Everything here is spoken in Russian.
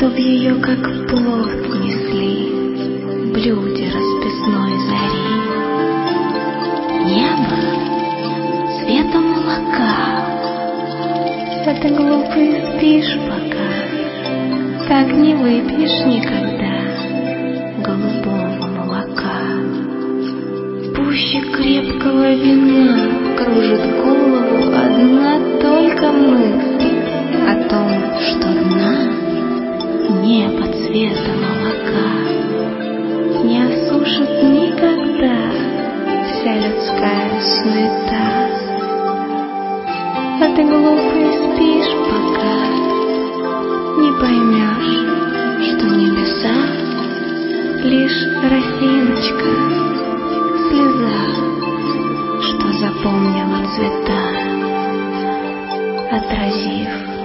чтоб ее как плод несли в блюде расписной зари. Небо цвета молока. А ты глупый спишь пока, так не выпьешь никогда голубого молока. Пуще крепкого вина кружит голову одна только мысль о том, что дна небо цвета молока не осушит никогда вся людская суета. А ты, глупый, спишь пока, не поймешь, что в небесах лишь росиночка, слеза, что запомнила цвета, отразив